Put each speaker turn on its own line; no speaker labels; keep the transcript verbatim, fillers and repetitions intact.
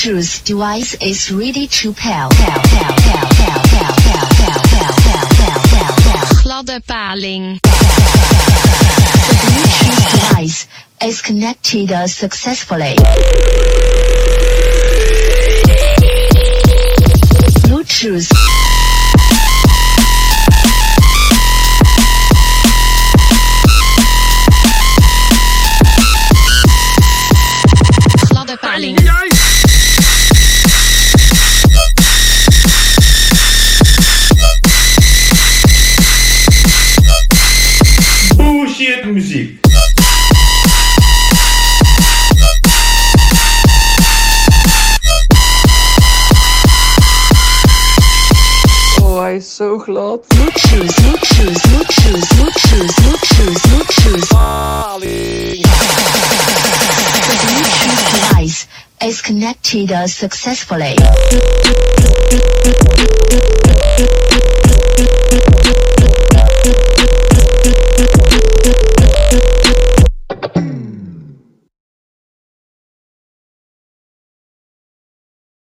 Bluetooth device is ready to pair. pair, pair, pair, pair, pair, pair, pair, pair, pair, pair, pair, pair.
Gladde paling.
The Bluetooth device is connected successfully. Bluetooth.
Gladde paling.
Bullshit muziek.
Oh, hij is zo glad.
Bluetooth, Bluetooth, Bluetooth, Bluetooth, Bluetooth, Bluetooth.
Paling.
The Bluetooth device is connected successfully.